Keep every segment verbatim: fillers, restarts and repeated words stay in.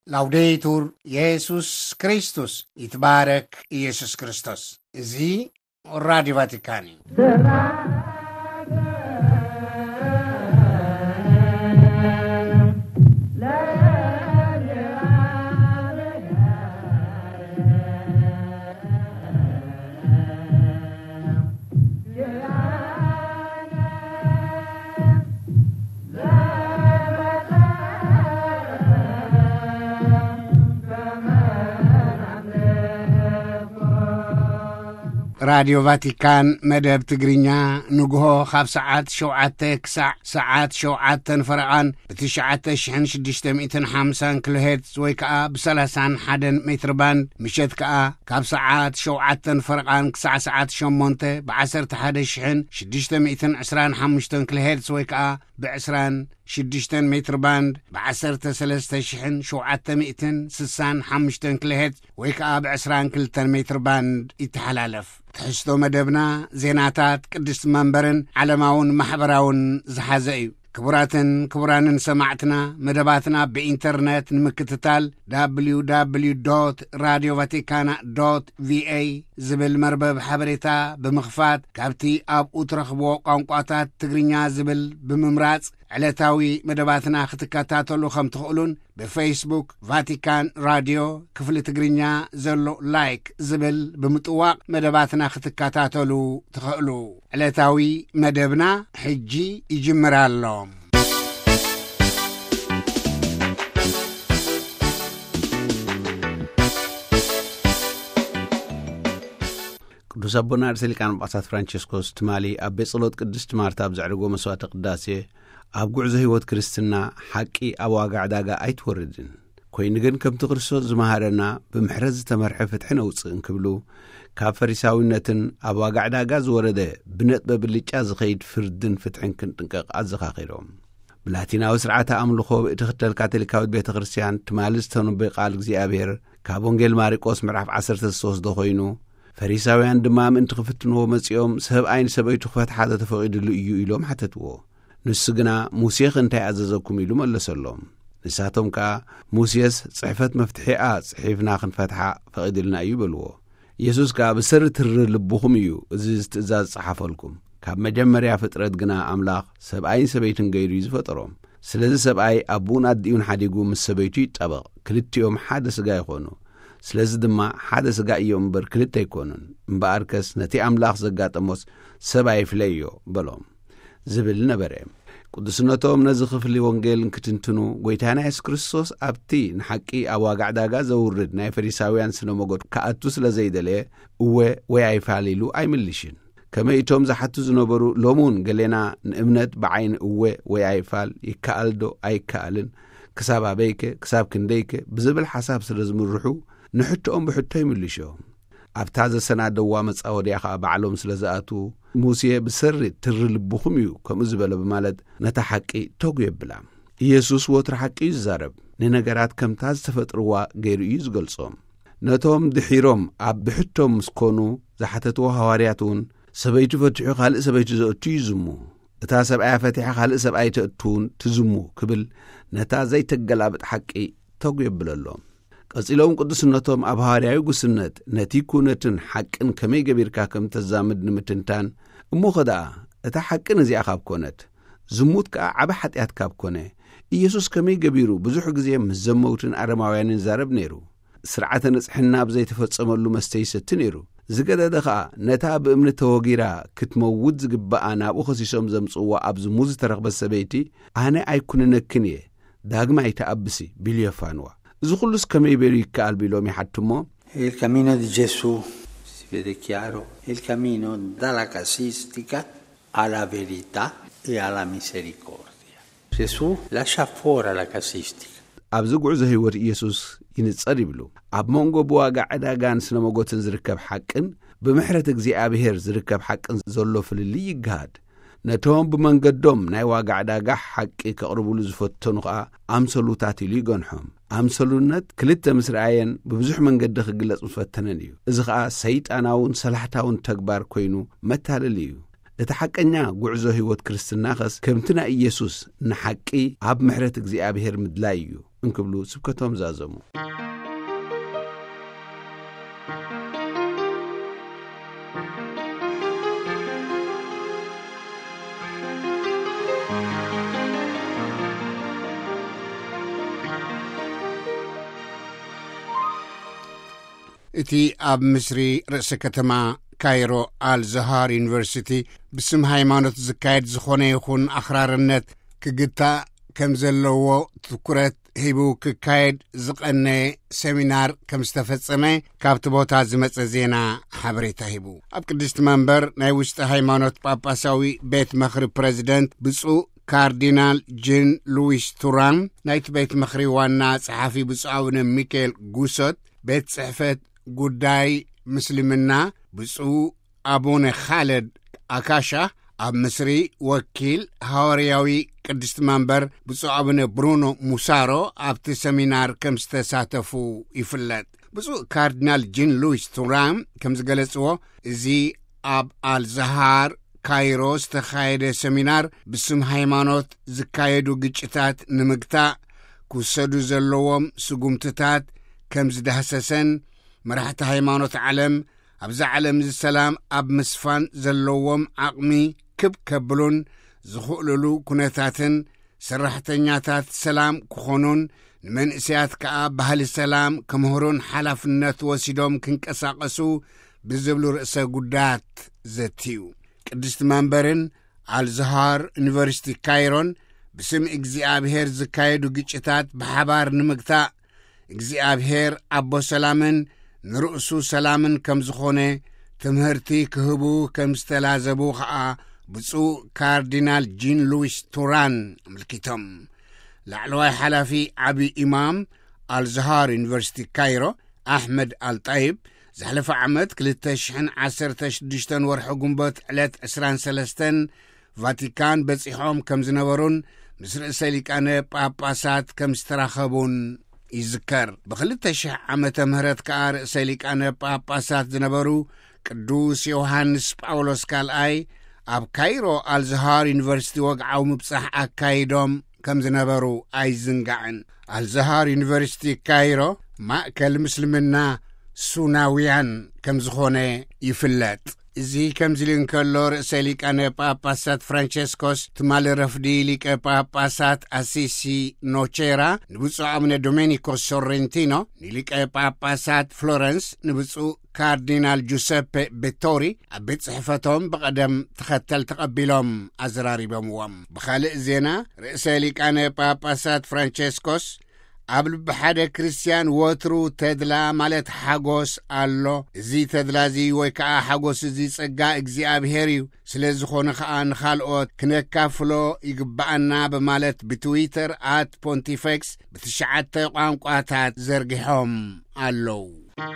ላውዴቱር ኢየሱስ ክርስቶስ ይትባረክ ኢየሱስ ክርስቶስ እዚ ራዲዮ ቫቲካን እዩ። ራዲዮ ቫቲካን መደብ ትግርኛ ንግሆ ካብ ሰዓት ሸውዓተ ክሳዕ ሰዓት ሸውዓተ ፈረቓን ብትሽዓተ ሽሕን ሽዱሽተ ሚእትን ሓምሳን ኪሎሄርትዝ ወይ ከዓ ብሰላሳን ሓደን ሜትር ባንድ ምሸት ከዓ ካብ ሰዓት ሸውዓተ ፈረቓን ክሳዕ ሰዓት ሸሞንተ ብዓሰርተ ሓደ ሽሕን ሽዱሽተ ሚእትን ዕስራን ሓሙሽተን ኪሎሄርትዝ ወይ ከዓ ብዕስራን ሽዱሽተን ሜትር ባንድ ብዓሰርተ ሰለስተ ሽሕን ሸውዓተ ሚእትን ስሳን ሓሙሽተን ኪሎሄርትዝ ወይ ከዓ ብዕስራን ክልተን ሜትር ባንድ ይተሓላለፍ። ትሕዝቶ መደብና ዜናታት ቅድስት መንበርን ዓለማውን ማሕበራውን ዝሓዘ እዩ። ክቡራትን ክቡራንን ሰማዕትና መደባትና ብኢንተርኔት ንምክትታል ደብሊው ደብሊው ዶት ራዲዮ ቫቲካና ዶት ቪኤ ዝብል መርበብ ሓበሬታ ብምኽፋት ካብቲ ኣብኡ ትረኽብዎ ቋንቋታት ትግርኛ ዝብል ብምምራጽ ዕለታዊ መደባትና ክትከታተሉ ከም ትኽእሉን ብፌስቡክ ቫቲካን ራዲዮ ክፍሊ ትግርኛ ዘሎ ላይክ ዝብል ብምጥዋቕ መደባትና ክትከታተሉ ትኽእሉ። ዕለታዊ መደብና ሕጂ ይጅምር ኣሎ። ቅዱስ አቡና ርእሰ ሊቃነ ጳጳሳት ፍራንቺስኮስ ትማሊ ኣብ ቤት ጸሎት ቅድስት ማርታ ብዘዕርጎ መስዋዕተ ቅዳሴ ኣብ ጉዕዞ ህይወት ክርስትና ሓቂ ኣብ ዋጋ ዕዳጋ ኣይትወርድን ኮይኑ ግን ከምቲ ክርስቶስ ዝመሃረና ብምሕረት ዝተመርሐ ፍትሒ ነውፅእ እንክብሉ ካብ ፈሪሳዊነትን ኣብ ዋጋ ዕዳጋ ዝወረደ ብነጥበ ብልጫ ዝኸይድ ፍርድን ፍትሕን ክንጥንቀቕ ኣዘኻኺሮም። ብላቲናዊ ስርዓተ ኣምልኾ ብእትኽተል ካቶሊካዊት ቤተ ክርስቲያን ትማሊ ዝተነበየ ቃል እግዚኣብሔር ካብ ወንጌል ማርቆስ ምዕራፍ ዓሰርተ ሶስት ኮይኑ ፈሪሳውያን ድማ ምእንቲ ክፍትንዎ መጺኦም ሰብኣይን ሰበይቱ ክፈትሓ ተፈቒድሉ እዩ ኢሎም ሓተትዎ። ንሱ ግና ሙሴኽ እንታይ ኣዘዘኩም ኢሉ መለሰሎም። ንሳቶም ከዓ ሙሴስ ጽሕፈት መፍትሒኣ ጽሒፍና ክንፈትሓ ፈቒድልና እዩ በልዎ። ኢየሱስ ከዓ ብሰሪ ትሪ ልብኹም እዩ እዚ ትእዛዝ ጽሓፈልኩም። ካብ መጀመርያ ፍጥረት ግና ኣምላኽ ሰብኣይን ሰበይትን ገይሩ እዩ ዝፈጠሮም። ስለዚ ሰብኣይ ኣቡን ኣዲኡን ሓዲጉ ምስ ሰበይቱ ይጠበቕ፣ ክልቲኦም ሓደ ሥጋ ይኾኑ። ስለዚ ድማ ሓደ ሥጋ እዮም እምበር ክልተ ኣይኮኑን። እምበኣርከስ ነቲ ኣምላኽ ዘጋጠሞስ ሰብኣይ ይፍለዮ በሎም ዝብል ነበረ። ቅዱስነቶም ነዚ ክፍሊ ወንጌል ክትንትኑ ጐይታና ኢየሱስ ክርስቶስ ኣብቲ ንሓቂ ኣብ ዋጋ ዕዳጋ ዘውርድ ናይ ፈሪሳውያን ስነ መጎድ ከኣቱ ስለ ዘይደለየ እወ ወይ ኣይፋሊሉ ኣይምልሽን። ከመይ እቶም ዝሓቱ ዝነበሩ ሎሙን ገሌና ንእምነት ብዓይኒ እወ ወይ ኣይፋል ይከኣልዶ ኣይከኣልን ክሳብ ኣበይከ ክሳብ ክንደይከ ብዝብል ሓሳብ ስለ ዝምርሑ ንሕቶኦም ብሕቶ ይምልሾም። ኣብታ ዘሰናደዋ መጻወድያ ከዓ ባዕሎም ስለ ዝኣቱ ሙሴ ብሰሪ ትሪ ልብኹም እዩ ከምኡ ዝበለ ብማለት ነታ ሓቂ ተጉ የብላ። ኢየሱስ ወትሪ ሓቂ እዩ ዝዛረብ። ንነገራት ከምታ ዝተፈጥርዋ ገይሩ እዩ ዝገልጾም። ነቶም ድሒሮም ኣብ ብሕቶም ምስኮኑ ዝሓተትዎ ሃዋርያት እውን ሰበይቱ ፈትሑ ካልእ ሰበይቱ ዘእቱ ይዝሙ፣ እታ ሰብኣያ ፈቲሓ ካልእ ሰብኣይ ተእቱውን ትዝሙ ክብል ነታ ዘይተገላብጥ ሓቂ ተጉ የብለሎም። ቀጺሎም ቅዱስነቶም ኣብ ሃዋርያዊ ጉስነት ነቲ ኩነትን ሓቅን ከመይ ገቢርካ ከም ተዛምድ ንምትንታን እሞ ኸደኣ እታ ሓቅን እዚኣ ካብ ኮነት ዝሙት ከዓ ዓበ ሓጢኣት ካብ ኮነ ኢየሱስ ከመይ ገቢሩ ብዙሕ ግዜ ምስ ዘመውትን ኣረማውያንን ዛረብ ነይሩ። ስርዓተ ንጽሕና ብዘይተፈጸመሉ መስተ ይሰቲ ነይሩ። ዝገደደ ከዓ ነታ ብእምኒ ተወጊራ ክትመውት ዝግባኣ ናብኡ ኸሲሶም ዘምጽዋ ኣብ ዝሙት ዝተረኽበት ሰበይቲ ኣነ ኣይኩንነክን እየ ዳግማ ኣይተኣብሲ ቢሉ የፋንዋ። እዚ ኹሉስ ከመይ በሉ ይከኣል ቢሎም ይሓትሞ። Il cammino di Gesù si vede chiaro, il cammino dalla casistica alla verità e alla misericordia. Gesù lascia fuori la casistica. ኣብዚ ጉዕዞ ህይወት ኢየሱስ ይንጸር ይብሉ። ኣብ መንጎ ብዋጋ ዕዳጋን ስነ መጎትን ዝርከብ ሓቅን ብምሕረት እግዚኣብሔር ዝርከብ ሓቅን ዘሎ ፍልልይ ይግሃድ። ነቶም ብመንገዶም ናይ ዋጋ ዕዳጋ ሓቂ ከቕርብሉ ዝፈተኑ ከዓ ኣምሰሉታት ኢሉ ይገንሖም። ኣምሰሉነት ክልተ ምስርኣየን ብብዙሕ መንገዲ ክግለጽ ዝፈተነን እዩ። እዚ ከዓ ሰይጣናውን ሰላሕታውን ተግባር ኮይኑ መታለል እዩ። እቲ ሓቀኛ ጉዕዞ ህይወት ክርስትና ኸስ ከምቲ ናይ ኢየሱስ ንሓቂ ኣብ ምሕረት እግዚኣብሔር ምድላይ እዩ። እንክብሉ ስብከቶም ዛዘሙ እቲ ኣብ ምስሪ ርእሰ ከተማ ካይሮ አልዛሃር ዩኒቨርሲቲ ብስም ሃይማኖት ዝካየድ ዝኾነ ይኹን ኣኽራርነት ክግታእ ከም ዘለዎ ትኩረት ሂቡ ክካየድ ዝቐነ ሴሚናር ከም ዝተፈጸመ ካብቲ ቦታ ዝመጸ ዜና ሓበሬታ ሂቡ። ኣብ ቅድስቲ መንበር ናይ ውሽጢ ሃይማኖት ጳጳሳዊ ቤት መኽሪ ፕሬዚደንት ብፁዕ ካርዲናል ጂን ሉዊስ ቱራን ናይቲ ቤት መኽሪ ዋና ጸሓፊ ብፁዕ አቡነ ሚካኤል ጉሶት ቤት ጽሕፈት ጉዳይ ምስልምና ብፁዕ አቡነ ኻለድ አካሻ ኣብ ምስሪ ወኪል ሐዋርያዊ ቅድስቲ መንበር ብፁዕ አቡነ ብሩኖ ሙሳሮ ኣብቲ ሴሚናር ከም ዝተሳተፉ ይፍለጥ። ብፁዕ ካርዲናል ጂን ሉዊስ ቱራን ከም ዝገለጽዎ እዚ ኣብ አልዛሃር ካይሮ ዝተኻየደ ሴሚናር ብስም ሃይማኖት ዝካየዱ ግጭታት ንምግታእ ክውሰዱ ዘለዎም ስጉምትታት ከም ዝዳህሰሰን መራሕቲ ሃይማኖት ዓለም ኣብዛ ዓለም ሰላም ኣብ ምስፋን ዘለዎም ዓቕሚ ክብ ከብሉን ዝኽእልሉ ኩነታትን ሰራሕተኛታት ሰላም ክኾኑን ንመንእስያት ከዓ ባህሊ ሰላም ከምህሩን ሓላፍነት ወሲዶም ክንቀሳቐሱ ብዝብሉ ርእሰ ጉዳያት ዘትዩ። ቅድስቲ መንበርን አልዛሃር ዩኒቨርሲቲ ካይሮን ብስም እግዚኣብሔር ዝካየዱ ግጭታት ብሓባር ንምግታእ እግዚኣብሔር ኣቦ ሰላምን ንርእሱ ሰላምን ከም ዝኾነ ትምህርቲ ክህቡ ከም ዝተላዘቡ ከዓ ብፁዕ ካርዲናል ጂን ሉዊስ ቱራን ምልክቶም። ላዕለዋይ ሓላፊ ዓብዪ ኢማም አልዛሃር ዩኒቨርሲቲ ካይሮ ኣሕመድ አልጣይብ ዝሕለፈ ዓመት ክልተ ሽሕን ዓሰርተ ሽዱሽተን ወርሒ ጉንቦት ዕለት ዕስራን ሰለስተን ቫቲካን በጺሖም ከም ዝነበሩን ምስ ርእሰ ሊቃነ ጳጳሳት ከም ዝተራኸቡን ይዝከር። ብክልተ ሽሕ ዓመተ ምህረት ከዓ ርእሰ ሊቃነ ጳጳሳት ዝነበሩ ቅዱስ ዮሐንስ ጳውሎስ ካልኣይ ኣብ ካይሮ አልዛሃር ዩኒቨርሲቲ ወግዓዊ ምብጻሕ ኣካይዶም ከም ዝነበሩ ኣይዝንጋዕን። አልዛሃር ዩኒቨርሲቲ ካይሮ ማእከል ምስልምና ሱናውያን ከም ዝኾነ ይፍለጥ። እዚ ከም ዝልን ከሎ ርእሰ ሊቃነ ጳጳሳት ፍራንቸስኮስ ትማል ረፍዲ ሊቀ ጳጳሳት አሲሲ ኖቼራ ንብፁዕ አቡነ ዶሜኒኮስ ሶሬንቲኖ ንሊቀ ጳጳሳት ፍሎረንስ ንብፁዕ ካርዲናል ጁሴፔ ቤቶሪ ኣብ ቤት ጽሕፈቶም ብቐደም ተኸተል ተቐቢሎም ኣዘራሪቦምዎም። ብኻልእ ዜና ርእሰ ሊቃነ ጳጳሳት ፍራንቸስኮስ ኣብ ልቢ ሓደ ክርስቲያን ወትሩ ተድላ ማለት ሓጎስ ኣሎ። እዚ ተድላ እዚ ወይ ከዓ ሓጎስ እዚ ጸጋ እግዚኣብሔር እዩ። ስለ ዝኾነ ከዓ ንኻልኦት ክነካፍሎ ይግባአና በማለት ብትዊተር ኣት ፖንቲፌክስ ብትሽዓተ ቋንቋታት ዘርጊሖም ኣለው።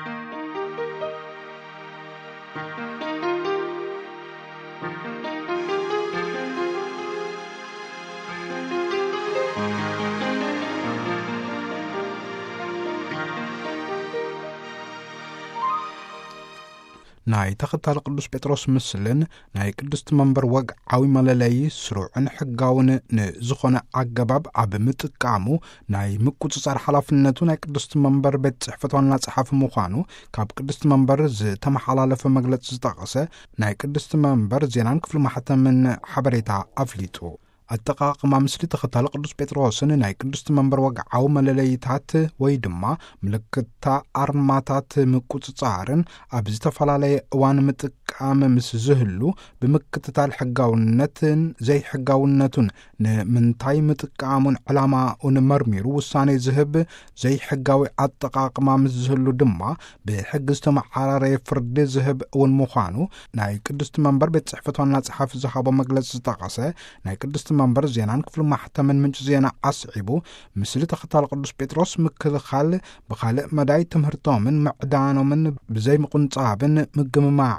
ናይ ተኸታሊ ቅዱስ ጴጥሮስ ምስልን ናይ ቅድስቲ መንበር ወግዓዊ መለለይ ስሩዕን ሕጋውን ንዝኾነ ኣገባብ ኣብ ምጥቃሙ ናይ ምቁፅጻር ሓላፍነቱ ናይ ቅድስቲ መንበር ቤት ጽሕፈት ዋና ጸሓፊ ምዃኑ ካብ ቅድስቲ መንበር ዝተመሓላለፈ መግለፂ ዝጠቐሰ ናይ ቅድስቲ መንበር ዜናን ክፍሊ ማሕተምን ሓበሬታ ኣፍሊጡ። አጠቃቅማ ምስሊ ተኸታሊ ቅዱስ ጴጥሮስን ናይ ቅድስቲ መንበር ወግዓዊ መለለይታት ወይ ድማ ምልክታ ኣርማታት ምቁፅጻርን ኣብ ዝተፈላለየ እዋን ምጥቃም ምስ ዝህሉ ብምክትታል ሕጋውነትን ዘይሕጋውነቱን ንምንታይ ምጥቃሙን ዕላማኡን መርሚሩ ውሳኔ ዝህብ ዘይሕጋዊ አጠቃቅማ ምስ ዝህሉ ድማ ብሕጊ ዝተመሓራረየ ፍርዲ ዝህብ እውን ምዃኑ ናይ ቅድስቲ መንበር ቤት ጽሕፈት ዋና ጸሓፊ ዝሃቦ መግለፂ ዝጠቐሰ ናይ ቅድስቲ መንበር ዜናን ክፍሊ ማሕተምን ምንጭ ዜና ኣስዒቡ ምስሊ ተኸታሊ ቅዱስ ጴጥሮስ ምክልኻል ብኻልእ መዳይ ትምህርቶምን ምዕዳኖምን ብዘይ ምቁንጻብን ምግምማዕን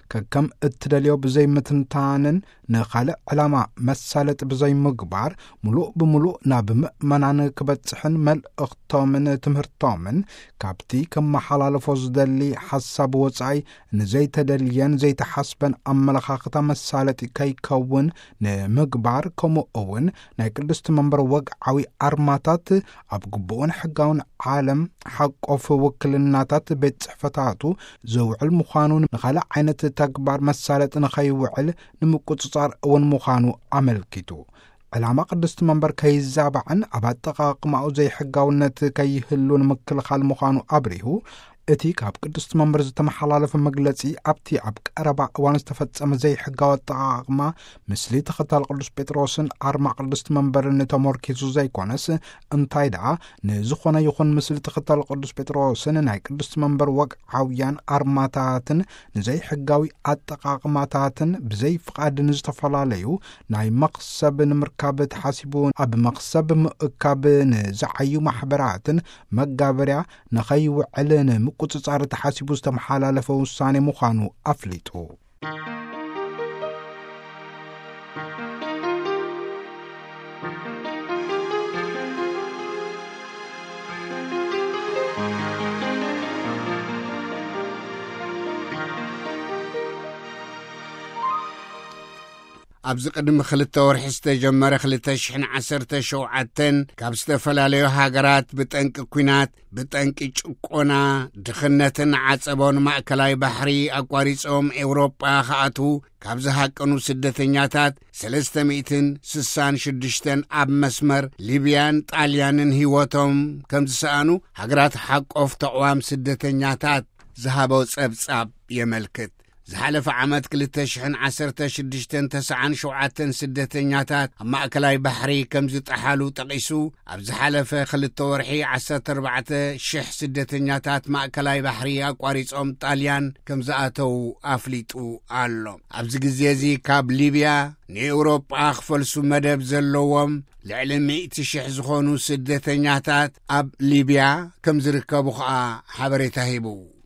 ከከም እትደልዮ ብዘይ ምትንታንን ንኻልእ ዕላማ መሳለጥ ብዘይ ምግባር ሙሉእ ብምሉእ ናብ ምእመናን ክበጽሕን መልእኽቶምን ትምህርቶምን ካብቲ ከመሓላለፎ ዝደሊ ሓሳብ ወጻኢ ንዘይተደልየን ዘይተሓስበን ኣመለኻኽታ መሳለጢ ከይከውን ንምግባር ከምኡ እውን ናይ ቅድስቲ መንበር ወግዓዊ ኣርማታት ኣብ ግቡእን ሕጋውን ዓለም ሓቆፍ ውክልናታት ቤት ጽሕፈታቱ ዘውዕል ምዃኑን ንኻልእ ዓይነት ተግባር መሳለጢ ንኸይውዕል ንምቁጽጻር እውን ምዃኑ ኣመልኪቱ ዕላማ ቅድስቲ መንበር ከይዛባዕን ኣብ ኣጠቓቕማኡ ዘይሕጋውነት ከይህሉ ንምክልኻል ምዃኑ ኣብሪሁ እቲ ካብ ቅድስቲ መንበር ዝተመሓላለፈ መግለጺ ኣብቲ ኣብ ቀረባ እዋን ዝተፈጸመ ዘይሕጋዊ ኣጠቓቕማ ምስሊ ተኸታሊ ቅዱስ ጴጥሮስን ኣርማ ቅድስቲ መንበርን ተመርኪዙ ዘይኮነስ እንታይ ደኣ ንዝኾነ ይኹን ምስሊ ተኸታሊ ቅዱስ ጴጥሮስን ናይ ቅድስቲ መንበር ወግዓውያን ኣርማታትን ንዘይሕጋዊ ኣጠቓቕማታትን ብዘይ ፍቓድ ንዝተፈላለዩ ናይ መኽሰብ ንምርካብ ተሓሲቡ ኣብ መኽሰብ ምእካብ ንዝዓዩ ማሕበራትን መጋበርያ ንኸይውዕል ቁጽጻር ተሓሲቡ ዝተመሓላለፈ ውሳኔ ምዃኑ ኣፍሊጡ ኣብዚ ቅድሚ ክልተ ወርሒ ዝተጀመረ ክልተ ሽሕን ዓሰርተ ሸውዓተን ካብ ዝተፈላለዩ ሃገራት ብጠንቂ ኩናት ብጠንቂ ጭቆና ድኽነትን ዓጸቦን ማእከላይ ባሕሪ ኣቋሪጾም ኤውሮጳ ከኣትዉ ካብ ዝሃቀኑ ስደተኛታት ሰለስተ ሚእትን ስሳን ሽዱሽተን ኣብ መስመር ሊብያን ጣልያንን ህይወቶም ከም ዝሰኣኑ ሃገራት ሓቆፍ ተቕዋም ስደተኛታት ዝሃበው ጸብጻብ የመልክት ዝሓለፈ ዓመት ክልተ ሽሕን ዓሰርተ ሽዱሽተን ተስዓን ሸውዓተን ስደተኛታት ኣብ ማእከላይ ባሕሪ ከም ዝጠሓሉ ጠቒሱ ኣብ ዝሓለፈ ክልተ ወርሒ ዓሰርተ ኣርባዕተ ሽሕ ስደተኛታት ማእከላይ ባሕሪ ኣቋሪጾም ጣልያን ከም ዝኣተዉ ኣፍሊጡ ኣሎ ኣብዚ ግዜ እዚ ካብ ሊብያ ንኤውሮጳ ክፈልሱ መደብ ዘለዎም ልዕሊ ሚእቲ ሽሕ ዝኾኑ ስደተኛታት ኣብ ሊብያ ከም ዝርከቡ ኸዓ ሓበሬታ ሂቡ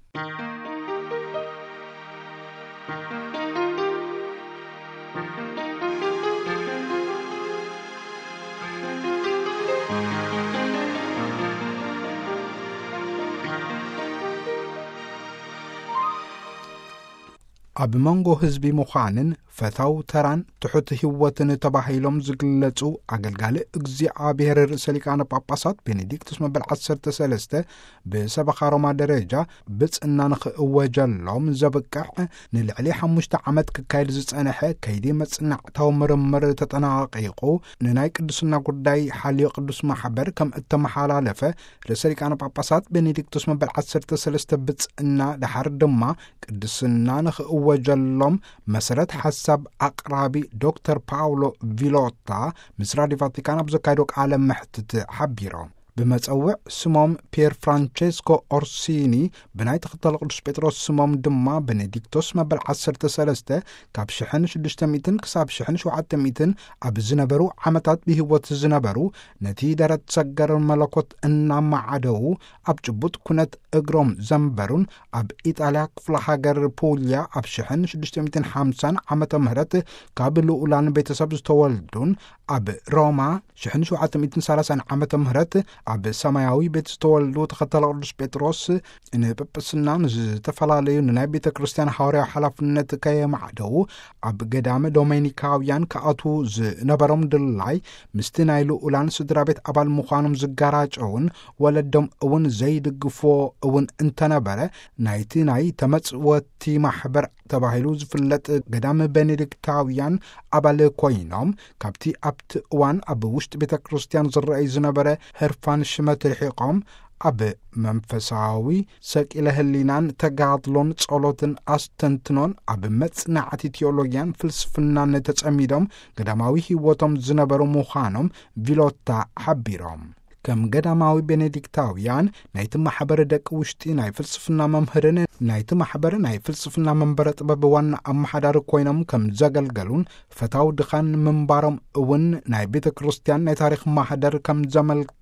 ኣብ መንጎ ህዝቢ ምዃንን ፈታው ተራን ትሑት ህይወትን ተባሂሎም ዝግለጹ ኣገልጋሊ እግዚኣብሔር ርእሰ ሊቃነ ጳጳሳት ቤኔዲክቱስ መበል ዓሰርተ ሰለስተ ብሰበኻ ሮማ ደረጃ ብጽና ንኽእወጀሎም ዘብቅዕ ንልዕሊ ሓሙሽተ ዓመት ክካየድ ዝጸንሐ ከይዲ መጽናዕታዊ ምርምር ተጠናቂቑ ንናይ ቅዱስና ጉዳይ ሓልዮ ቅዱስ ማሕበር ከም እተመሓላለፈ ርእሰ ሊቃነ ጳጳሳት ቤኔዲክቱስ መበል ዓሰርተ ሰለስተ ብጽና ድሓር ድማ ቅዱስና ንኽእወጀሎም መሰረት ሓሳብ ኣቅራቢ ዶክተር ፓውሎ ቪሎታ ምስ ራድዮ ቫቲካን ኣብ ዘካይዶ ቃለ መሕትት ሓቢሮም ብመጸውዕ ስሞም ፒየር ፍራንቼስኮ ኦርሲኒ ብናይ ተኸታሊ ቅዱስ ጴጥሮስ ስሞም ድማ ቤኔዲክቶስ መበል ዓሰርተ ሰለስተ ካብ ሽሕን ሽዱሽተ ሚእትን ክሳብ ሽሕን ሸውዓተ ሚእትን ኣብ ዝነበሩ ዓመታት ብህይወት ዝነበሩ ነቲ ደረት ሰገር መለኮት እናማዓደዉ ኣብ ጭቡጥ ኩነት እግሮም ዘንበሩን ኣብ ኢጣልያ ክፍለ ሃገር ፑልያ ኣብ ሽሕን ሽዱሽተ ሚእትን ሓምሳን ዓመተ ምህረት ካብ ልኡላን ቤተሰብ ዝተወልዱን ኣብ ሮማ ሽሕን ሸውዓተ ሚእትን ሰላሳን ዓመተ ምህረት ኣብ ሰማያዊ ቤት ዝተወልዱ ተኸታሊ ቅዱስ ጴጥሮስ ንጵጵስና ንዝተፈላለዩ ንናይ ቤተ ክርስቲያን ሐዋርያዊ ሓላፍነት ከየማዕደዉ ኣብ ገዳመ ዶሜኒካውያን ከኣትዉ ዝነበሮም ድላይ ምስቲ ናይ ልኡላን ስድራ ቤት ኣባል ምዃኖም ዝጋራጨውን ወለዶም እውን ዘይድግፎ እውን እንተነበረ ናይቲ ናይ ተመጽወቲ ማሕበር ተባሂሉ ዝፍለጥ ገዳመ ቤኔዲክታውያን ኣባል ኮይኖም ካብቲ ኣብቲ እዋን ኣብ ውሽጢ ቤተ ክርስቲያን ዝረአይ ዝነበረ ህርፋን ሽመት ርሒቆም ኣብ መንፈሳዊ ሰቂለ ህሊናን ተጋድሎን ጸሎትን ኣስተንትኖን ኣብ መጽናዕቲ ቴዎሎግያን ፍልስፍናን ተጸሚዶም ገዳማዊ ህይወቶም ዝነበሩ ምዃኖም ቪሎታ ሓቢሮም ከም ገዳማዊ ቤኔዲክታውያን ናይቲ ማሕበር ደቂ ውሽጢ ናይ ፍልስፍና መምህርን ናይቲ ማሕበር ናይ ፍልስፍና መንበረ ጥበብ ዋና ኣመሓዳሪ ኮይኖም ከም ዘገልገሉን ፈታው ድኻን ምንባሮም እውን ናይ ቤተ ክርስቲያን ናይ ታሪክ ማሕደር ከም ዘመልክቱ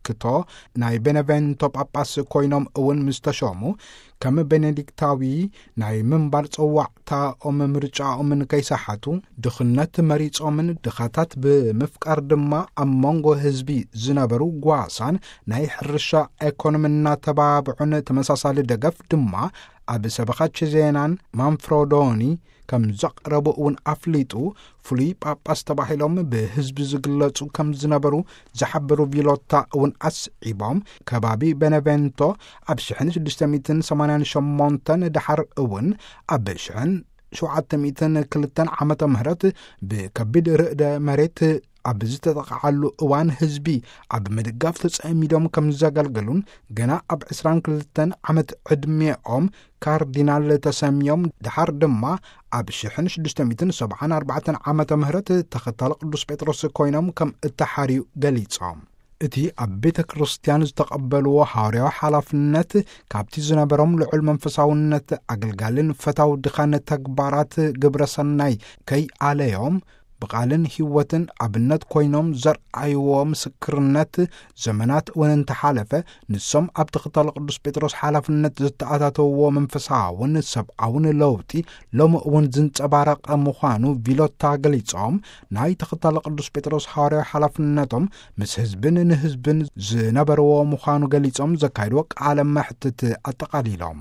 ዘመልክቶ ናይ ቤነቬንቶ ጳጳስ ኮይኖም እውን ምስተሾሙ ከም ቤኔዲክታዊ ናይ ምንባር ፀዋዕታኦም ምርጫኦምን ከይሳሓቱ ድኽነት መሪፆምን ድኻታት ብምፍቃር ድማ ኣብ መንጎ ህዝቢ ዝነበሩ ጓሳን ናይ ሕርሻ ኢኮኖሚና ተባብዑን ተመሳሳሊ ደገፍ ድማ ኣብ ሰበኻች ዜናን ማንፍሮዶኒ ከም ዘቕረቡ እውን ኣፍሊጡ ፍሉይ ጳጳስ ተባሂሎም ብህዝቢ ዝግለጹ ከም ዝነበሩ ዝሓበሩ ቢሎታ እውን ኣስዒቦም ከባቢ ቤነቬንቶ ኣብ ሽሕን ሽዱሽተ ሰማንያን ሸሞንተን ድሓር እውን ኣብ ሽሕን ሸውዓተ ሚእትን ክልተን ዓመተ ምህረት ብከቢድ ርዕደ መሬት ኣብ ዝተጠቕዓሉ እዋን ህዝቢ ኣብ ምድጋፍ ተጸሚዶም ከም ዘገልገሉን ገና ኣብ ዕስራን ክልተን ዓመት ዕድሜኦም ካርዲናል ተሰሚዮም ድሓር ድማ ኣብ ሽሕን ሽዱሽተ ሰብዓን ኣርባዕተን ዓመተ ምህረት ተኸታሊ ቅዱስ ጴጥሮስ ኮይኖም ከም እተሓርዩ ገሊጾም እቲ ኣብ ቤተ ክርስቲያን ዝተቐበልዎ ሐዋርያዊ ሓላፍነት ካብቲ ዝነበሮም ልዑል መንፈሳውነት ኣገልጋልን ፈታው ድኻነ ተግባራት ግብረ ሰናይ ከይኣለዮም ብቓልን ህይወትን ኣብነት ኮይኖም ዘርአይዎ ምስክርነት ዘመናት እውን እንተሓለፈ ንሶም ኣብ ተኸታሊ ቅዱስ ጴጥሮስ ሓላፍነት ዝተኣታተውዎ መንፈሳውን ሰብኣውን ለውጢ ሎሚ እውን ዝንጸባረቐ ምዃኑ ቪሎታ ገሊጾም ናይ ተኸታሊ ቅዱስ ጴጥሮስ ሐዋርያዊ ሓላፍነቶም ምስ ህዝብን ንህዝብን ዝነበርዎ ምዃኑ ገሊጾም ዘካይድዎ ቃለ መሕትት ኣጠቓሊሎም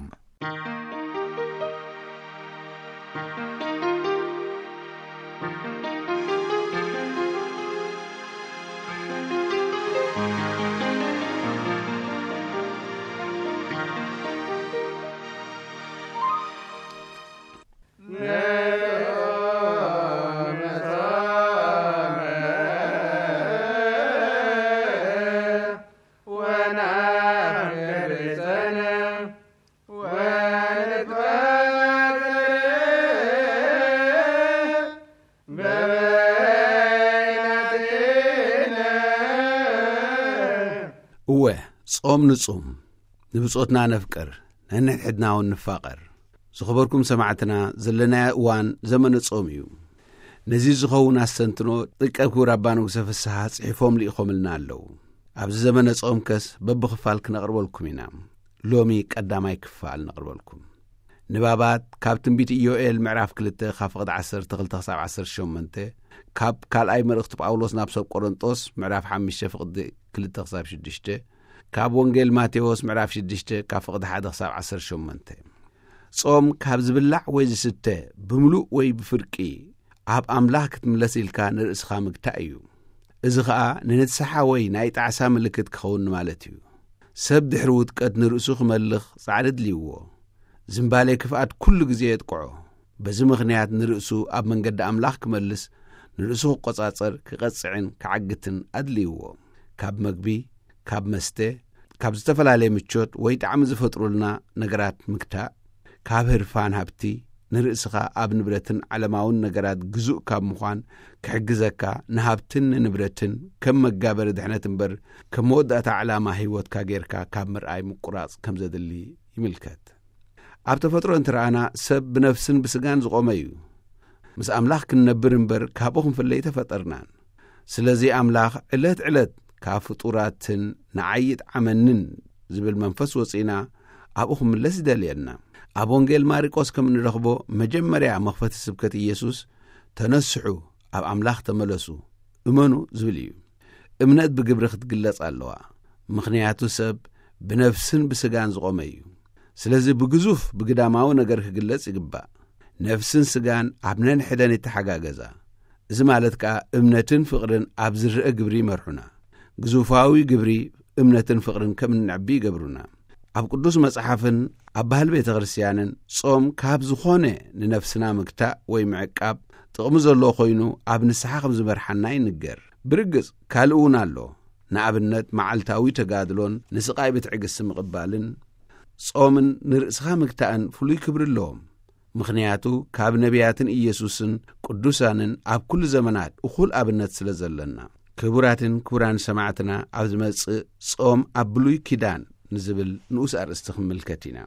እወ ጾም ንጹም ንብጾትና ነፍቅር ነንሕድናውን ንፋቐር ዝኸበርኩም ሰማዕትና ዘለና እዋን ዘመነ ጾም እዩ ነዚ ዝኸውን ኣሰንትኖ ጥቀብ ክቡር ኣባ ንጉሰ ፍስሓ ጽሒፎም ልኢኾምልና ኣለዉ ኣብዚ ዘመነ ጾም ከስ በብኽፋል ክነቕርበልኩም ኢና ሎሚ ቀዳማይ ክፋል ነቕርበልኩም ንባባት ካብ ትንቢት ኢዮኤል ምዕራፍ ክልተ ካብ ፍቕዲ ዓሰርተ ክልተ ክሳብ ዓሰርተ ሸሞንተ ካብ ካልኣይ መልእኽቲ ጳውሎስ ናብ ሰብ ቆሮንጦስ ምዕራፍ ሓሙሽተ ፍቕዲ ክልተ ክሳብ ሽዱሽተ ካብ ወንጌል ማቴዎስ ምዕራፍ ሽዱሽተ ካብ ፍቕዲ ሓደ ክሳብ ዓሰርተ ሸሞንተ ጾም ካብ ዝብላዕ ወይ ዝስተ ብምሉእ ወይ ብፍርቂ ኣብ ኣምላኽ ክትምለስ ኢልካ ንርእስኻ ምግታእ እዩ እዚ ኸዓ ንንስሓ ወይ ናይ ጣዕሳ ምልክት ክኸውን ማለት እዩ ሰብ ድሕሪ ውድቀት ንርእሱ ክመልኽ ጻዕሪ ድልይዎ ዝምባሌ ክፍኣት ኩሉ ግዜ የጥቅዖ በዚ ምኽንያት ንርእሱ ኣብ መንገዲ ኣምላኽ ክመልስ ንርእሱ ክቆጻጸር ክቐጽዕን ክዓግትን ኣድልይዎ ካብ መግቢ ካብ መስተ ካብ ዝተፈላለየ ምቾት ወይ ጣዕሚ ዝፈጥሩልና ነገራት ምግታእ ካብ ህርፋን ሃብቲ ንርእስኻ ኣብ ንብረትን ዓለማውን ነገራት ግዙእ ካብ ምዃን ክሕግዘካ ንሃብትን ንብረትን ከም መጋበሪ ድሕነት እምበር ከም መወዳእታ ዕላማ ህይወትካ ጌርካ ካብ ምርኣይ ምቁራጽ ከም ዘድሊ ይምልከት ኣብ ተፈጥሮ እንትረኣና ሰብ ብነፍስን ብስጋን ዝቖመ እዩ ምስ ኣምላኽ ክንነብር እምበር ካብኡ ክንፍለይ ተፈጠርናን ስለዚ ኣምላኽ ዕለት ዕለት ካብ ፍጡራትን ንዓይጥ ዓመንን ዝብል መንፈስ ወፂና ኣብኡ ክምለስ ይደልየና ኣብ ወንጌል ማርቆስ ከም እንረኽቦ መጀመርያ መኽፈቲ ስብከት ኢየሱስ ተነስሑ ኣብ ኣምላኽ ተመለሱ እመኑ ዝብል እዩ እምነት ብግብሪ ክትግለጽ ኣለዋ ምኽንያቱ ሰብ ብነፍስን ብስጋን ዝቖመ እዩ ስለዚ ብግዙፍ ብግዳማዊ ነገር ክግለጽ ይግባእ ነፍስን ስጋን ኣብ ነንሕደን ይተሓጋገዛ እዚ ማለት ከዓ እምነትን ፍቕርን ኣብ ዝርአ ግብሪ ይመርሑና ግዙፋዊ ግብሪ እምነትን ፍቕርን ከም እንዕቢ ይገብሩና ኣብ ቅዱስ መጽሓፍን ኣብ ባህል ቤተ ክርስቲያንን ጾም ካብ ዝኾነ ንነፍስና ምግታእ ወይ ምዕቃብ ጥቕሚ ዘሎ ኮይኑ ኣብ ንስሓ ከም ዝመርሓና ይንገር ብርግጽ ካልእ እውን ኣሎ ንኣብነት መዓልታዊ ተጋድሎን ንስቓይ ብትዕግስቲ ምቕባልን ጾምን ንርእስኻ ምግታእን ፍሉይ ክብሪ ኣለዎም ምኽንያቱ ካብ ነቢያትን ኢየሱስን ቅዱሳንን ኣብ ኩሉ ዘመናት እኹል ኣብነት ስለ ዘለና ክቡራትን ክቡራን ሰማዕትና ኣብ ዝመጽእ ጾም ኣብ ብሉይ ኪዳን ንዝብል ንኡስ ኣርእስቲ ክምልከት ኢና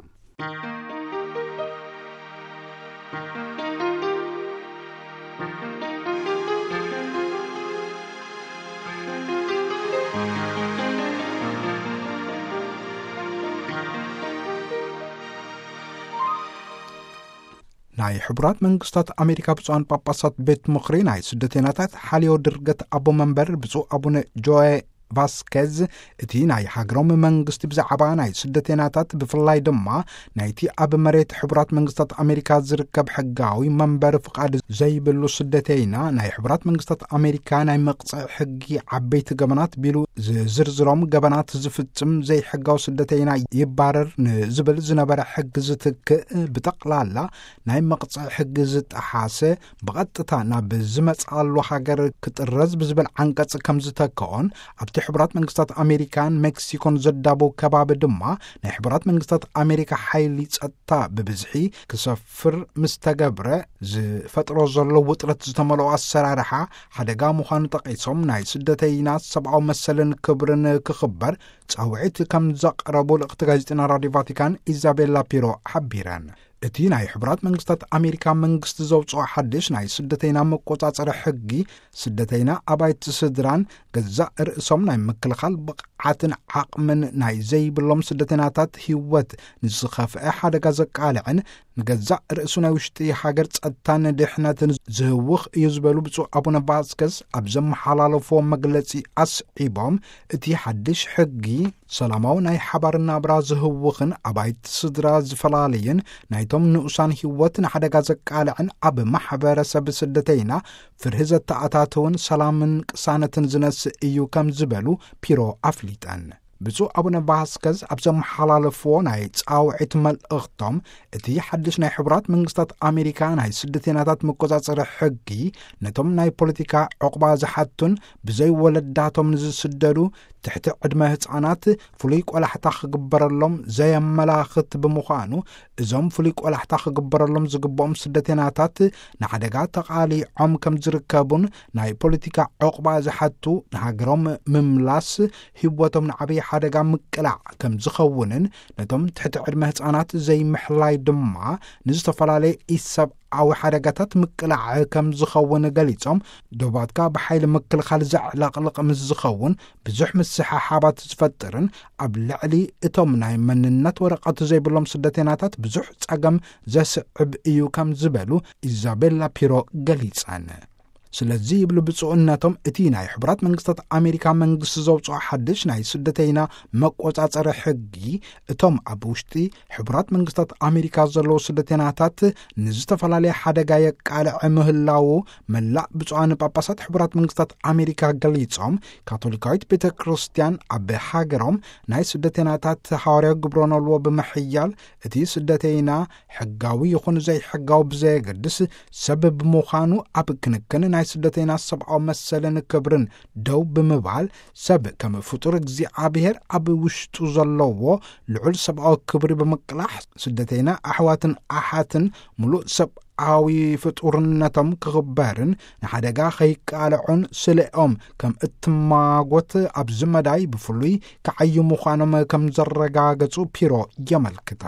ናይ ሕቡራት መንግስታት ኣሜሪካ ብፁዓን ጳጳሳት ቤት ምኽሪ ናይ ስደተኛታት ሓልዮ ድርገት ኣቦ መንበር ብፁዕ ኣቡነ ጆኤ ቫስኬዝ እቲ ናይ ሃገሮም መንግስቲ ብዛዕባ ናይ ስደተኛታት ብፍላይ ድማ ናይቲ ኣብ መሬት ሕቡራት መንግስታት ኣሜሪካ ዝርከብ ሕጋዊ መንበር ፍቃድ ዘይብሉ ስደተይና ናይ ሕቡራት መንግስታት ኣሜሪካ ናይ መቕፅዕ ሕጊ ዓበይቲ ገበናት ቢሉ ዝዝርዝሮም ገበናት ዝፍጽም ዘይሕጋዊ ስደተይና ይባረር ንዝብል ዝነበረ ሕጊ ዝትክእ ብጠቕላላ ናይ መቕፅዕ ሕጊ ዝጠሓሰ ብቐጥታ ናብ ዝመጻሉ ሃገር ክጥረዝ ብዝብል ዓንቀጽ ከም ዝተከኦን ኣብቲ ሕቡራት መንግስታት ኣሜሪካን ሜክሲኮን ዘዳቦ ከባቢ ድማ ናይ ሕቡራት መንግስታት ኣሜሪካ ሓይሊ ጸጥታ ብብዝሒ ክሰፍር ምስተገብረ ዝፈጥሮ ዘሎ ውጥረት ዝተመልኦ ኣሰራርሓ ሓደጋ ምዃኑ ጠቂሶም ናይ ስደተይናት ሰብኣዊ መሰልን ክብርን ክኽበር ጻውዒት ከም ዘቕረቡ ልእኽቲ ጋዜጠና ራድዮ ቫቲካን ኢዛቤላ ፒሮ ሓቢረን። እቲ ናይ ሕቡራት መንግስታት ኣሜሪካ መንግስቲ ዘውፅኦ ሓድሽ ናይ ስደተይና መቆጻጸሪ ሕጊ ስደተይና ኣባይቲ ስድራን ገዛእ ርእሶም ናይ ምክልኻል ብቕዓትን ዓቕምን ናይ ዘይብሎም ስደተይናታት ህይወት ንዝኸፍአ ሓደጋ ዘቃልዕን ንገዛእ ርእሱ ናይ ውሽጢ ሃገር ጸጥታን ድሕነትን ዝህውኽ እዩ ዝበሉ ብፁዕ ኣቡነ ቫስኬዝ ኣብ ዘመሓላለፎ መግለጺ ኣስዒቦም እቲ ሓድሽ ሕጊ ሰላማዊ ናይ ሓባር ናብራ ዝህውኽን ኣባይቲ ስድራ ዝፈላለይን ናይቶም ንኡሳን ህይወት ንሓደጋ ዘቃልዕን ኣብ ማሕበረሰብ ስደተይና ፍርሒ ዘተኣታተውን ሰላምን ቅሳነትን ዝነስእ እዩ ከም ዝበሉ ፒሮ ኣፍሊጠን። ብፁዕ ኣቡነ ቫስኬዝ ኣብ ዘመሓላለፍዎ ናይ ጻውዒት መልእኽቶም እቲ ሓድሽ ናይ ሕቡራት መንግስታት ኣሜሪካ ናይ ስደተኛታት መቆጻጸሪ ሕጊ ነቶም ናይ ፖለቲካ ዕቑባ ዝሓቱን ብዘይ ወለዳቶም ንዝስደዱ ትሕቲ ዕድመ ህፃናት ፍሉይ ቆላሕታ ክግበረሎም ዘየመላኽት ብምዃኑ እዞም ፍሉይ ቆላሕታ ክግበረሎም ዝግብኦም ስደተኛታት ንሓደጋ ተቓሊዖም ከም ዝርከቡን ናይ ፖለቲካ ዕቑባ ዝሓቱ ንሃገሮም ምምላስ ህይወቶም ንዓበይ ሓደጋ ምቅላዕ ከም ዝኸውንን ነቶም ትሕቲ ዕድመ ህፃናት ዘይምሕላይ ድማ ንዝተፈላለየ ኢሰብ ኣዊ ሓደጋታት ምቅላዕ ከም ዝኸውን ገሊጾም ዶባትካ ብሓይሊ ምክልኻል ዘዕለቕልቕ ምስ ዝኸውን ብዙሕ ምስሓሓባት ዝፈጥርን ኣብ ልዕሊ እቶም ናይ መንነት ወረቐት ዘይብሎም ስደተኛታት ብዙሕ ጸገም ዘስዕብ እዩ ከም ዝበሉ ኢዛቤላ ፒሮ ገሊጸን። ስለዚ ይብሉ ብፁዕነቶም እቲ ናይ ሕቡራት መንግስታት ኣሜሪካ መንግስቲ ዘውፅኦ ሓድሽ ናይ ስደተይና መቆጻጸሪ ሕጊ እቶም ኣብ ውሽጢ ሕቡራት መንግስታት ኣሜሪካ ዘለዉ ስደተኛታት ንዝተፈላለየ ሓደጋ የቃልዕ ምህላው መላእ ብፁዓን ጳጳሳት ሕቡራት መንግስታት ኣሜሪካ ገሊጾም ካቶሊካዊት ቤተ ክርስቲያን ኣብ ሃገሮም ናይ ስደተኛታት ሐዋርያዊ ግብረነልዎ ብምሕያል እቲ ስደተይና ሕጋዊ ይኹን ዘይሕጋዊ ብዘየገድስ ሰብ ብምዃኑ ኣብ ክንክን ናይ ስደተይና ሰብኣዊ መሰልን ክብርን ደው ብምባል ሰብ ከም ፍጡር እግዚኣብሔር ኣብ ውሽጡ ዘለዎ ልዑል ሰብኣዊ ክብሪ ብምቅላሕ ስደተይና ኣሕዋትን ኣሓትን ሙሉእ ሰብኣዊ ፍጡርነቶም ክኽበርን ንሓደጋ ከይቃልዑን ስልኦም ከም እትማጎት ኣብ ዝመዳይ ብፍሉይ ከዓዩ ምዃኖም ከም ዘረጋገጹ ፒሮ የመልክታ።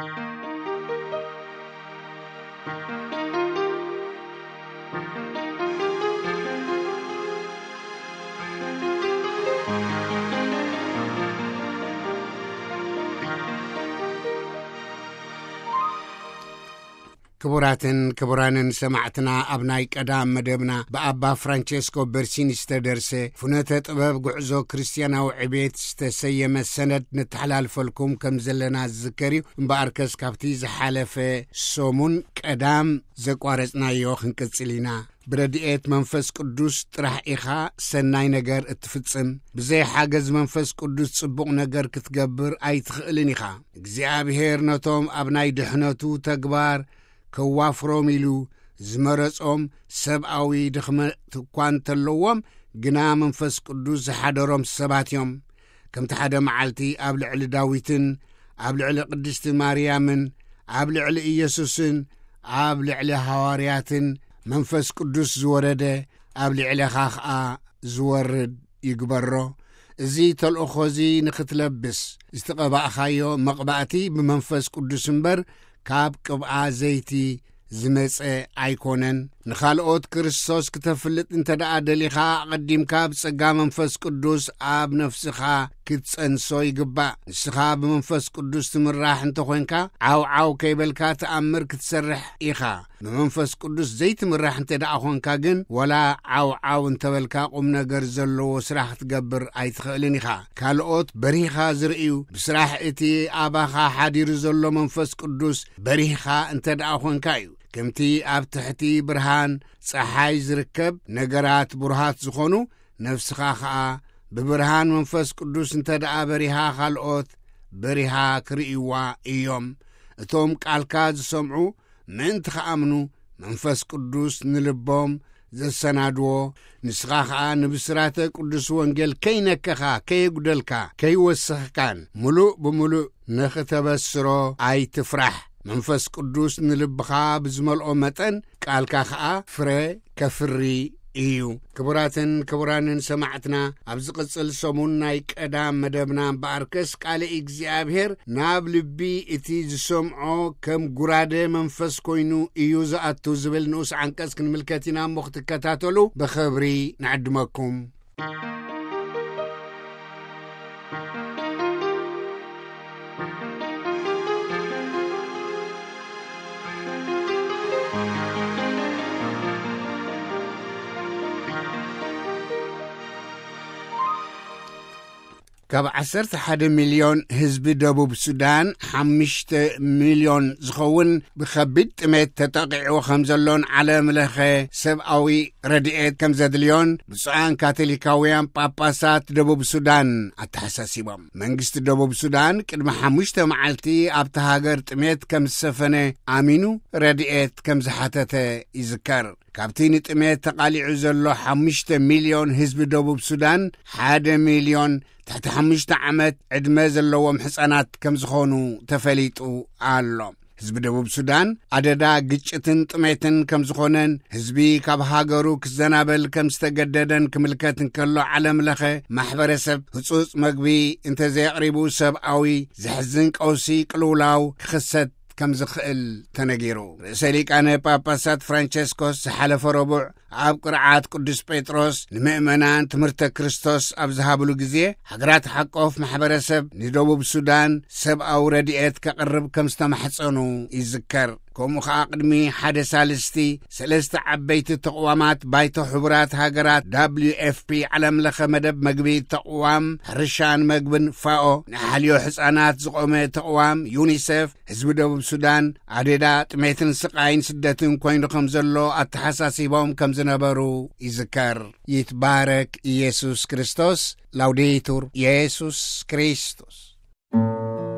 ክቡራትን ክቡራንን ሰማዕትና ኣብ ናይ ቀዳም መደብና ብኣባ ፍራንቼስኮ በርሲኒ ዝተደርሰ ፍኖተ ጥበብ ጉዕዞ ክርስቲያናዊ ዕቤት ዝተሰየመ ሰነድ ንተሓላልፈልኩም ከም ዘለና ዝዝከር እዩ። እምበኣርከስ ካብቲ ዝሓለፈ ሰሙን ቀዳም ዘቋረጽናዮ ክንቅጽል ኢና። ብረድኤት መንፈስ ቅዱስ ጥራሕ ኢኻ ሰናይ ነገር እትፍጽም ብዘይ ሓገዝ መንፈስ ቅዱስ ጽቡቕ ነገር ክትገብር ኣይትኽእልን ኢኻ። እግዚኣብሔር ነቶም ኣብ ናይ ድሕነቱ ተግባር ከዋፍሮም ኢሉ ዝመረጾም ሰብኣዊ ድኽመት እኳ እንተለዎም ግና መንፈስ ቅዱስ ዝሓደሮም ሰባት እዮም። ከምቲ ሓደ መዓልቲ ኣብ ልዕሊ ዳዊትን ኣብ ልዕሊ ቅድስቲ ማርያምን ኣብ ልዕሊ ኢየሱስን ኣብ ልዕሊ ሐዋርያትን መንፈስ ቅዱስ ዝወረደ ኣብ ልዕሊኻ ኸዓ ዝወርድ ይግበሮ። እዚ ተልእኾ እዚ ንኽትለብስ ዝተቐባእኻዮ መቕባእቲ ብመንፈስ ቅዱስ እምበር ካብ ቅብኣ ዘይቲ ዝመጸ ኣይኮነን። ንኻልኦት ክርስቶስ ክትፍልጥ እንተ ደኣ ደሊኻ ቐዲምካ ብጸጋ መንፈስ ቅዱስ ኣብ ነፍስኻ ክትጸንሶ ይግባእ። ንስኻ ብመንፈስ ቅዱስ ትምራሕ እንተ ኾንካ ዓውዓው ከይበልካ ተኣምር ክትሰርሕ ኢኻ። ብመንፈስ ቅዱስ ዘይትምራሕ እንተ ደኣ ኾንካ ግን ወላ ዓውዓው እንተበልካ ቁም ነገር ዘለዎ ስራሕ ክትገብር ኣይትኽእልን ኢኻ። ካልኦት በሪኻ ዝርእዩ ብስራሕ እቲ ኣባኻ ሓዲሩ ዘሎ መንፈስ ቅዱስ በሪኻ እንተ ደኣ ኾንካ እዩ። ከምቲ ኣብ ትሕቲ ብርሃን ፀሓይ ዝርከብ ነገራት ብሩሃት ዝኾኑ ነፍስኻ ኸዓ ብብርሃን መንፈስ ቅዱስ እንተ ደኣ በሪኻ ካልኦት በሪኻ ክርእይዋ እዮም። እቶም ቃልካ ዝሰምዑ ምእንቲ ከኣምኑ መንፈስ ቅዱስ ንልቦም ዘሰናድዎ ንስኻ ኸዓ ንብስራተ ቅዱስ ወንጌል ከይነከኻ ከይጉደልካ ከይወስኽካን ሙሉእ ብምሉእ ንኽተበስሮ ኣይትፍራሕ። መንፈስ ቅዱስ ንልብኻ ብዝመልኦ መጠን ቃልካ ኸዓ ፍረ ከፍሪ እዩ። ክቡራትን ክቡራንን ሰማዕትና ኣብ ዝቕጽል ሰሙን ናይ ቀዳም መደብና እምበኣርከስ ቃል እግዚኣብሔር ናብ ልቢ እቲ ዝሰምዖ ከም ጉራደ መንፈስ ኮይኑ እዩ ዝኣቱ ዝብል ንኡስ ዓንቀጽ ክንምልከት ኢና እሞ ክትከታተሉ ብኽብሪ ንዕድመኩም። ካብ ዓሰርተ ሓደ ሚልዮን ህዝቢ ደቡብ ሱዳን ሓሙሽተ ሚልዮን ዝኸውን ብከቢድ ጥሜት ተጠቂዑ ከም ዘሎን ዓለም ለኸ ሰብኣዊ ረድኤት ከም ዘድልዮን ብፁዓን ካቶሊካውያን ጳጳሳት ደቡብ ሱዳን ኣተሓሳሲቦም። መንግስቲ ደቡብ ሱዳን ቅድሚ ሓሙሽተ መዓልቲ ኣብቲ ሃገር ጥሜት ከም ዝሰፈነ ኣሚኑ ረድኤት ከም ዝሓተተ ይዝከር። ካብቲ ንጥሜት ተቃሊዑ ዘሎ ሓሙሽተ ሚልዮን ህዝቢ ደቡብ ሱዳን ሓደ ሚልዮን ትሕቲ ሓሙሽተ ዓመት ዕድመ ዘለዎም ሕፃናት ከም ዝኾኑ ተፈሊጡ ኣሎ። ህዝቢ ደቡብ ሱዳን ኣደዳ ግጭትን ጥሜትን ከም ዝኾነን ህዝቢ ካብ ሃገሩ ክዘናበል ከም ዝተገደደን ክምልከት እንከሎ ዓለም ለኸ ማሕበረሰብ ህጹጽ መግቢ እንተዘየቕሪቡ ሰብኣዊ ዝሕዝን ቀውሲ ቅልውላው ክኽሰት ከም ዝኽእል ተነጊሩ። ርእሰ ሊቃነ ጳጳሳት ፍራንቸስኮስ ዝሓለፈ ረቡዕ ኣብ ቅርዓት ቅዱስ ጴጥሮስ ንምእመናን ትምህርተ ክርስቶስ ኣብ ዝሃብሉ ጊዜ ሃገራት ሓቆፍ ማሕበረሰብ ንደቡብ ሱዳን ሰብኣዊ ረድኤት ከቕርብ ከም ዝተማሕፀኑ ይዝከር። ከምኡ ከዓ ቅድሚ ሓደ ሳልስቲ ሰለስተ ዓበይቲ ተቕዋማት ባይቶ ሕቡራት ሃገራት ዳብልዩ ኤፍ ፒ ዓለም ለኸ መደብ መግቢ ተቕዋም ሕርሻን መግብን ፋኦ ንሓልዮ ሕፃናት ዝቆመ ተቕዋም ዩኒሴፍ ህዝቢ ደቡብ ሱዳን ኣዴዳ ጥሜትን ስቃይን ስደትን ኮይኑ ከም ዘሎ ኣተሓሳሲቦም ከም ዝነበሩ ይዝከር። ይትባረክ ኢየሱስ ክርስቶስ። ላውዴቱር ኢየሱስ ክርስቶስ።